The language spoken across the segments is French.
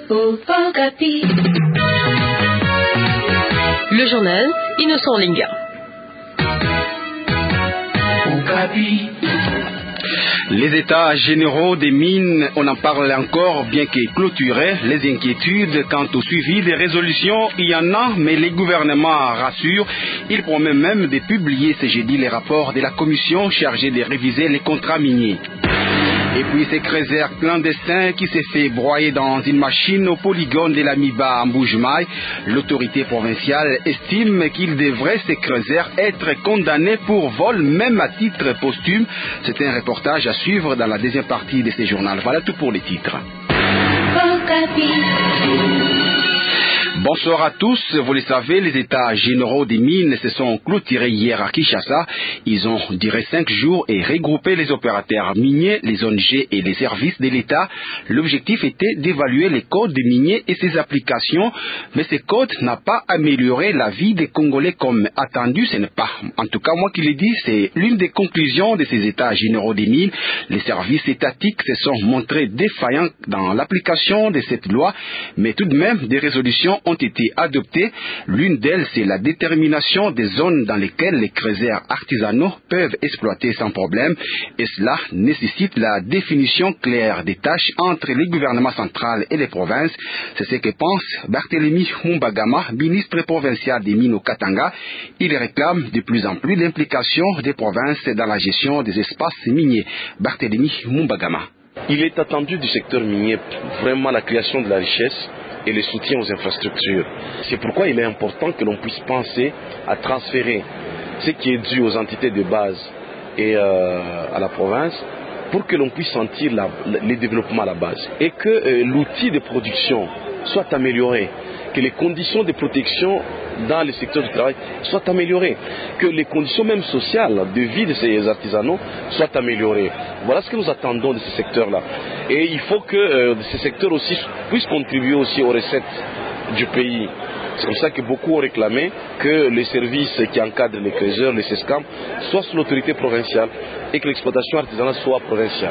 Okapi. Le journal Innocent Linga. Okapi. Les états généraux des mines, on en parle encore, bien que clôturés. Les inquiétudes quant au suivi des résolutions, il y en a, mais les gouvernements rassurent. Ils promettent même de publier ce jeudi les rapports de la commission chargée de réviser les contrats miniers. Et puis ces creuser clandestins qui s'est fait broyer dans une machine au polygone de la Miba en Boujmaï. L'autorité provinciale estime qu'il devrait ces creuser être condamnés pour vol, même à titre posthume. C'est un reportage à suivre dans la deuxième partie de ce journal. Voilà tout pour les titres. Bonsoir à tous. Vous le savez, les états généraux des mines se sont clôturés hier à Kinshasa. Ils ont duré 5 jours et regroupé les opérateurs miniers, les ONG et les services de l'État. L'objectif était d'évaluer les codes miniers et ses applications, mais ces codes n'ont pas amélioré la vie des Congolais comme attendu. Ce n'est pas, en tout cas moi qui l'ai dit, c'est l'une des conclusions de ces états généraux des mines. Les services étatiques se sont montrés défaillants dans l'application de cette loi, mais tout de même des résolutions ont été adoptées. L'une d'elles, c'est la détermination des zones dans lesquelles les creuseurs artisanaux peuvent exploiter sans problème, et cela nécessite la définition claire des tâches entre les gouvernements centraux et les provinces. C'est ce que pense Barthélemy Mumbagama, ministre provincial des mines au Katanga. Il réclame de plus en plus l'implication des provinces dans la gestion des espaces miniers. Barthélemy Mumbagama. Il est attendu du secteur minier vraiment la création de la richesse et le soutien aux infrastructures. C'est pourquoi il est important que l'on puisse penser à transférer ce qui est dû aux entités de base et à la province pour que l'on puisse sentir le développement à la base et que l'outil de production soit amélioré, que les conditions de protection dans le secteur du travail soient améliorées, que les conditions même sociales de vie de ces artisanaux soient améliorées. Voilà ce que nous attendons de ce secteur-là. Et il faut que ce secteur aussi puisse contribuer aussi aux recettes du pays. C'est comme ça que beaucoup ont réclamé que les services qui encadrent les creuseurs, les SESCAM, soient sous l'autorité provinciale et que l'exploitation artisanale soit provinciale.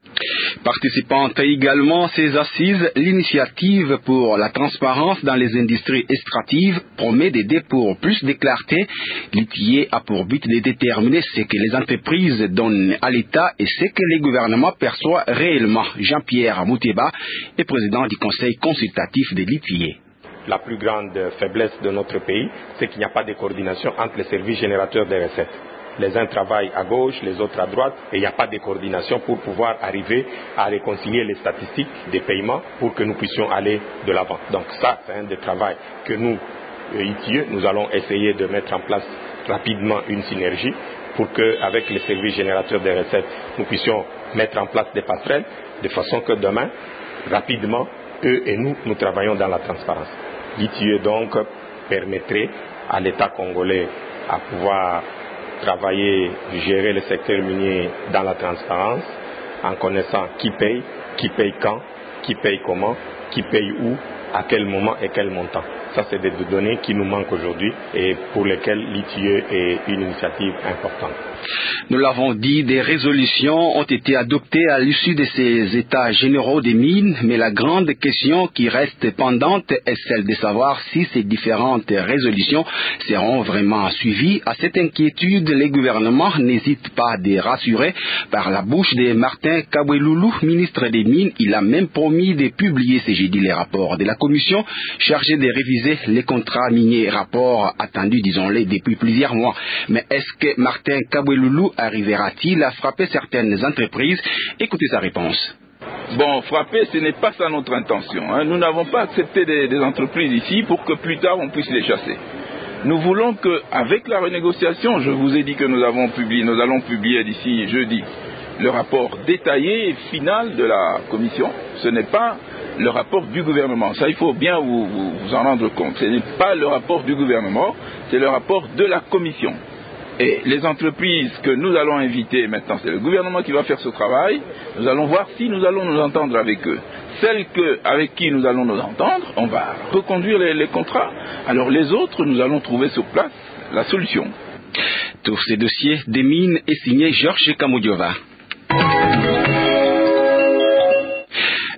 Participant également à ces assises, l'initiative pour la transparence dans les industries extractives promet d'aider pour plus de clarté. L'ITIE a pour but de déterminer ce que les entreprises donnent à l'État et ce que les gouvernements perçoivent réellement. Jean-Pierre Mouteba est président du conseil consultatif de l'ITIE. La plus grande faiblesse de notre pays, c'est qu'il n'y a pas de coordination entre les services générateurs des recettes. Les uns travaillent à gauche, les autres à droite, et il n'y a pas de coordination pour pouvoir arriver à réconcilier les statistiques des paiements pour que nous puissions aller de l'avant. Donc ça, c'est un des travaux que nous, ITIE, nous allons essayer de mettre en place rapidement une synergie pour qu'avec les services générateurs des recettes, nous puissions mettre en place des passerelles de façon que demain, rapidement, eux et nous travaillons dans la transparence. L'ITIE donc permettrait à l'État congolais à pouvoir travailler, gérer le secteur minier dans la transparence, en connaissant qui paye quand, qui paye comment, qui paye où, à quel moment et quel montant. Ça, c'est des données qui nous manquent aujourd'hui et pour lesquelles l'ITIE est une initiative importante. Nous l'avons dit, des résolutions ont été adoptées à l'issue de ces états généraux des mines, mais la grande question qui reste pendante est celle de savoir si ces différentes résolutions seront vraiment suivies. À cette inquiétude, les gouvernements n'hésitent pas à rassurer. Par la bouche de Martin Kabweloulou, ministre des Mines, il a même promis de publier ce jeudi les rapports de la commission chargée de réviser les contrats miniers, rapports attendus, disons-le, depuis plusieurs mois. Mais est-ce que Martin Kabweloulou arrivera-t-il à frapper certaines entreprises? Écoutez sa réponse. Bon, frapper, ce n'est pas ça notre intention. Nous n'avons pas accepté des entreprises ici pour que plus tard on puisse les chasser. Nous voulons qu'avec la renégociation, je vous ai dit que nous allons publier d'ici jeudi le rapport détaillé et final de la commission. Ce n'est pas le rapport du gouvernement. Ça, il faut bien vous en rendre compte. Ce n'est pas le rapport du gouvernement, c'est le rapport de la commission. Et les entreprises que nous allons inviter maintenant, c'est le gouvernement qui va faire ce travail. Nous allons voir si nous allons nous entendre avec eux. Celles avec qui nous allons nous entendre, on va reconduire les contrats. Alors les autres, nous allons trouver sur place la solution. Tous ces dossiers des mines est signé Georges Kamudiova.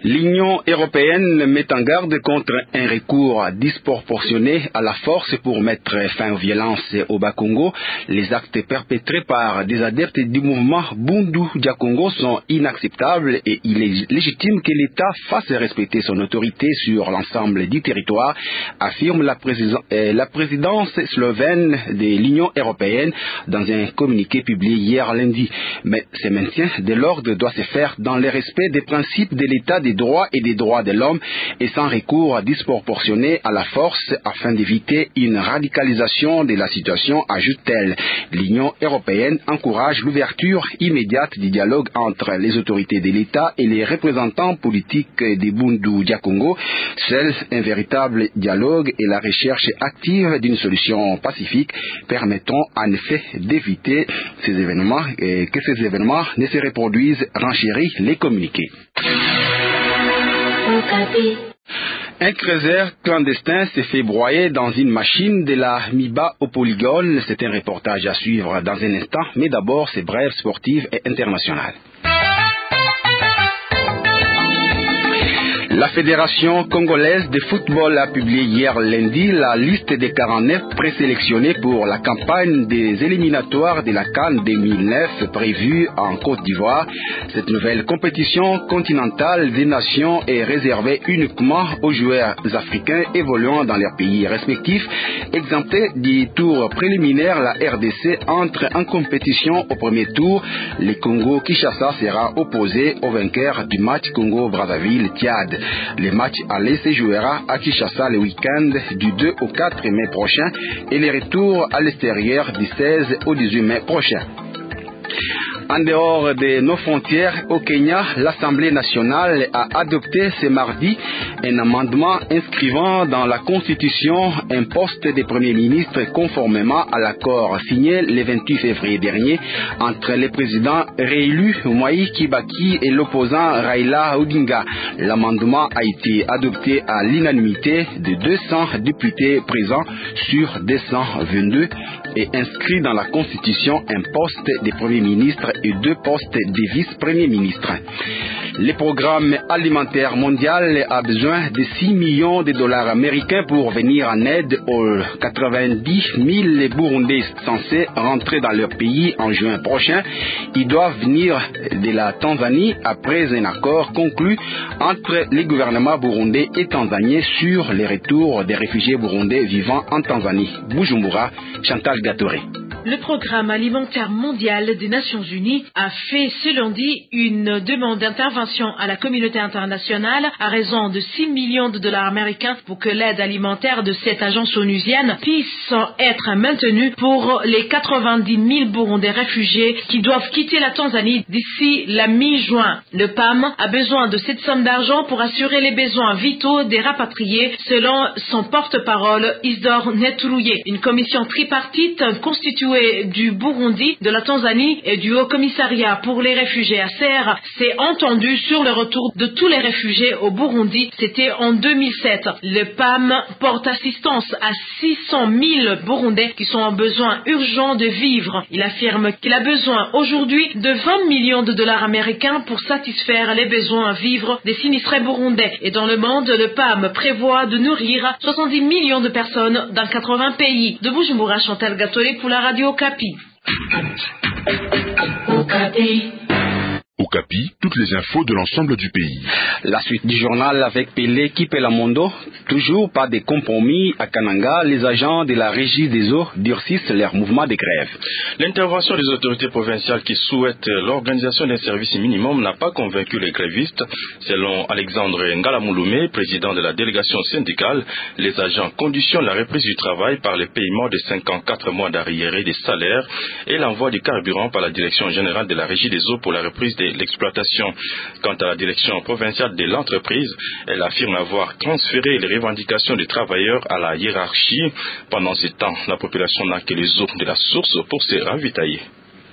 L'Union européenne met en garde contre un recours disproportionné à la force pour mettre fin aux violences au Bas-Congo. Les actes perpétrés par des adeptes du mouvement Bundu dia Congo sont inacceptables et il est légitime que l'État fasse respecter son autorité sur l'ensemble du territoire, affirme la présidence slovène de l'Union européenne dans un communiqué publié hier lundi. Mais ce maintien de l'ordre doit se faire dans le respect des principes de l'État des droits et des droits de l'homme et sans recours disproportionné à la force afin d'éviter une radicalisation de la situation, ajoute-t-elle. L'Union européenne encourage l'ouverture immédiate du dialogue entre les autorités de l'État et les représentants politiques des Bundu dia Congo. Seul un véritable dialogue et la recherche active d'une solution pacifique permettront en effet d'éviter ces événements et que ces événements ne se reproduisent, renchérit les communiqués. Un creuseur clandestin s'est fait broyer dans une machine de la MIBA au Polygone. C'est un reportage à suivre dans un instant, mais d'abord ces brèves sportives et internationales. La Fédération congolaise de football a publié hier lundi la liste des 49 présélectionnés pour la campagne des éliminatoires de la CAN 2009 prévue en Côte d'Ivoire. Cette nouvelle compétition continentale des nations est réservée uniquement aux joueurs africains évoluant dans leurs pays respectifs. Exemptés du tour préliminaire, la RDC entre en compétition au premier tour. Le Congo-Kinshasa sera opposé au vainqueur du match Congo-Brazzaville-Tchad. Le match aller se jouera à Kinshasa le week-end du 2 au 4 mai prochain et le retour à l'extérieur du 16 au 18 mai prochain. En dehors de nos frontières, au Kenya, l'Assemblée nationale a adopté ce mardi un amendement inscrivant dans la Constitution un poste de Premier ministre conformément à l'accord signé le 28 février dernier entre le président réélu Mwai Kibaki et l'opposant Raila Odinga. L'amendement a été adopté à l'unanimité de 200 députés présents sur 222 et inscrit dans la Constitution un poste de Premier ministre et 2 postes de vice-premier ministre. Le programme alimentaire mondial a besoin de 6 millions de dollars américains pour venir en aide aux 90 000 Burundais censés rentrer dans leur pays en juin prochain. Ils doivent venir de la Tanzanie après un accord conclu entre les gouvernements burundais et tanzaniens sur le retour des réfugiés burundais vivant en Tanzanie. Bujumbura, Chantal Gatoré. Le programme alimentaire mondial des Nations Unies a fait ce lundi une demande d'intervention à la communauté internationale à raison de 6 millions de dollars américains pour que l'aide alimentaire de cette agence onusienne puisse être maintenue pour les 90 000 Burundais réfugiés qui doivent quitter la Tanzanie d'ici la mi-juin. Le PAM a besoin de cette somme d'argent pour assurer les besoins vitaux des rapatriés, selon son porte-parole Isidore Neturuye. Une commission tripartite constituée du Burundi, de la Tanzanie et du Haut-Commissariat pour les réfugiés ACR s'est entendu sur le retour de tous les réfugiés au Burundi. C'était en 2007. Le PAM porte assistance à 600 000 Burundais qui sont en besoin urgent de vivre. Il affirme qu'il a besoin aujourd'hui de 20 millions de dollars américains pour satisfaire les besoins à vivre des sinistrés burundais. Et dans le monde, le PAM prévoit de nourrir 70 millions de personnes dans 80 pays. De Bujumbura, Chantal Gatoré pour la radio Okapi. Okapi, toutes les infos de l'ensemble du pays. La suite du journal avec Pelé Kipelamondo. Toujours pas de compromis à Kananga. Les agents de la régie des eaux durcissent leur mouvement de grève. L'intervention des autorités provinciales qui souhaitent l'organisation d'un service minimum n'a pas convaincu les grévistes. Selon Alexandre Ngalamouloumé, président de la délégation syndicale, les agents conditionnent la reprise du travail par le paiement de 54 mois d'arriérés des salaires et l'envoi du carburant par la direction générale de la régie des eaux pour la reprise de l'exploitation. Quant à la direction provinciale de l'entreprise, elle affirme avoir transféré les revendications des travailleurs à la hiérarchie. Pendant ce temps, la population n'a que les eaux de la source pour se ravitailler.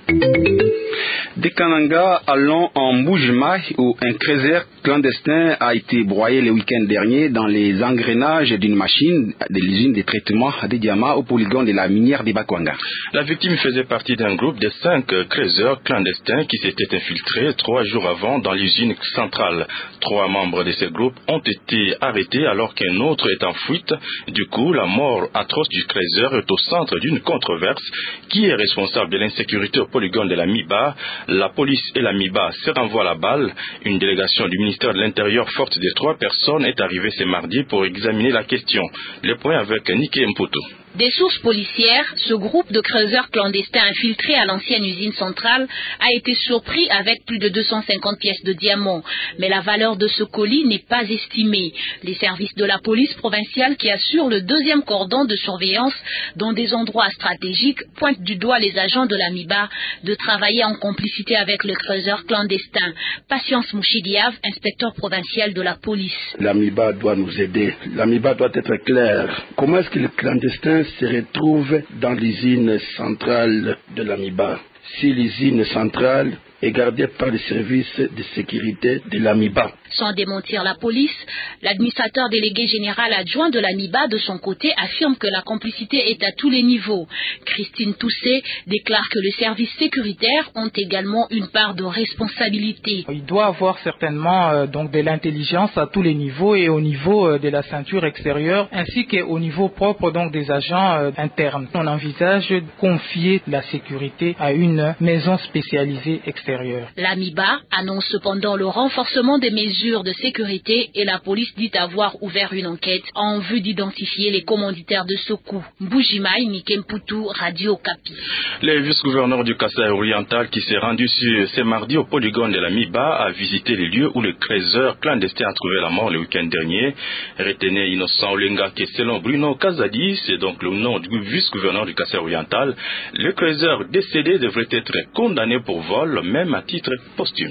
De Kananga, allons en Mbuji-Mayi où un creuser clandestin a été broyé le week-end dernier dans les engrenages d'une machine de l'usine de traitement des diamants au polygone de la minière de Bakwanga. La victime faisait partie d'un groupe de 5 creuseurs clandestins qui s'étaient infiltrés 3 jours avant dans l'usine centrale. 3 membres de ce groupe ont été arrêtés alors qu'un autre est en fuite. Du coup, la mort atroce du creuseur est au centre d'une controverse. Qui est responsable de l'insécurité au polygone de la MIBA? La police et la MIBA se renvoient la balle. Une délégation du ministère de l'Intérieur forte de 3 personnes est arrivée ce mardi pour examiner la question. Le point avec Niki Mputo. Des sources policières, ce groupe de creuseurs clandestins infiltrés à l'ancienne usine centrale a été surpris avec plus de 250 pièces de diamants. Mais la valeur de ce colis n'est pas estimée. Les services de la police provinciale qui assurent le 2e cordon de surveillance dans des endroits stratégiques pointent du doigt les agents de la MIBA de travailler en complicité avec le creuseur clandestin. Patience Mouchidiav, inspecteur provincial de la police. La MIBA doit nous aider. La MIBA doit être claire. Comment est-ce que le clandestin se retrouve dans l'usine centrale de la MIBA? Si l'usine centrale est gardée par les services de sécurité de la MIBA. Sans démentir la police, l'administrateur délégué général adjoint de la MIBA, de son côté, affirme que la complicité est à tous les niveaux. Christine Toussé déclare que les services sécuritaires ont également une part de responsabilité. Il doit avoir certainement donc de l'intelligence à tous les niveaux et au niveau de la ceinture extérieure ainsi qu'au niveau propre donc des agents internes. On envisage de confier la sécurité à une maison spécialisée extérieure. La MIBA annonce cependant le renforcement des mesures de sécurité et la police dit avoir ouvert une enquête en vue d'identifier les commanditaires de ce coup. Mbuji-Mayi, Niki Mputo, Radio Kapi. Le vice-gouverneur du Kasaï oriental qui s'est rendu ce mardi au polygone de la MIBA a visité les lieux où le creuseur clandestin a trouvé la mort le week-end dernier. Retenez Innocent Olenga que selon Bruno Kazadi, c'est donc le nom du vice-gouverneur du Kasaï oriental, le creuseur décédé devrait être condamné pour vol, même à titre posthume.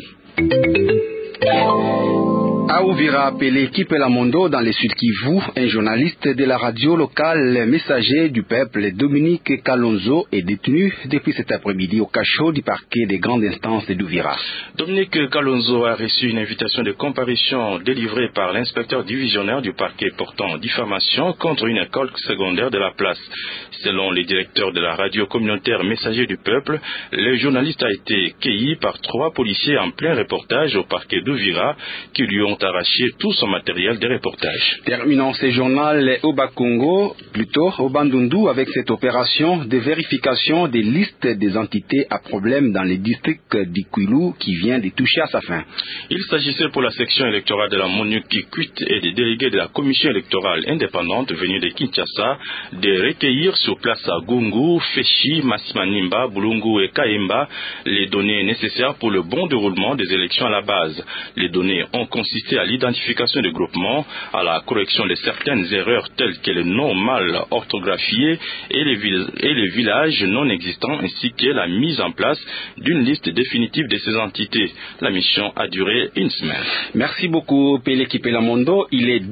À Uvira, appelé Kipela Mondo dans le Sud Kivu, un journaliste de la radio locale Messager du Peuple, Dominique Kalonzo, est détenu depuis cet après-midi au cachot du parquet des grandes instances d'Uvira. Dominique Kalonzo a reçu une invitation de comparution délivrée par l'inspecteur divisionnaire du parquet portant diffamation contre une école secondaire de la place. Selon les directeurs de la radio communautaire Messager du Peuple, le journaliste a été cueilli par 3 policiers en plein reportage au parquet d'Uvira qui lui ont arraché tout son matériel de reportage. Terminons ce journal au Bakongo, plutôt au Bandundu, avec cette opération de vérification des listes des entités à problème dans les districts d'Ikwilu qui vient de toucher à sa fin. Il s'agissait pour la section électorale de la Monuki-Kuit et des délégués de la commission électorale indépendante venus de Kinshasa de recueillir sur place à Gungu, Feshi, Masimanimba, Bulungu et Kaimba les données nécessaires pour le bon déroulement des élections à la base. Les données ont consisté à l'identification des groupements, à la correction de certaines erreurs telles que les noms mal orthographiés et les villages non existants, ainsi que la mise en place d'une liste définitive de ces entités. La mission a duré une semaine. Merci beaucoup, Pele Kipela Mondo. Il est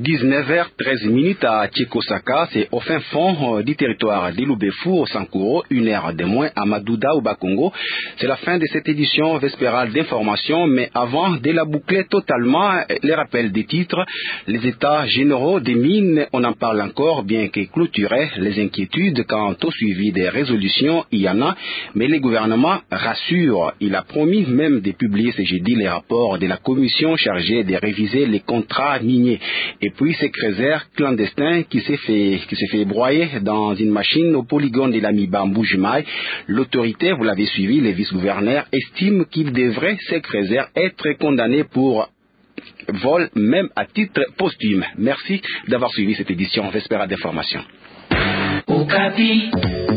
19h13 à Tchekosaka, c'est au fin fond du territoire d'Ilubefu, au Sankuro, 1 heure de moins à Madouda, au Bakongo. C'est la fin de cette édition vespérale d'information, mais avant de la boucler totalement, les rappels des titres, les états généraux des mines, on en parle encore, bien que clôturés, les inquiétudes quant au suivi des résolutions, il y en a, mais le gouvernement rassure. Il a promis même de publier ce jeudi les rapports de la commission chargée de réviser les contrats miniers. Et puis ces creuseurs clandestins qui s'est fait broyer dans une machine au polygone de la MIBA Mbuji-Mayi. L'autorité, vous l'avez suivi, le vice-gouverneur estime qu'il devrait, ces creuseurs, être condamnés pour vol, même à titre posthume. Merci d'avoir suivi cette édition Vespera d'information. Okapi.